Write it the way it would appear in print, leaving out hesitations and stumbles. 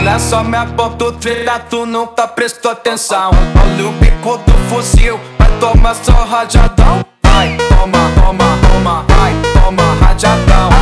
Olha só minha ponto treta, tu nunca prestou atenção. Olha o bico do fuzil, vai tomar só rajadão. Vai, toma, toma, toma, vai, toma rajadão.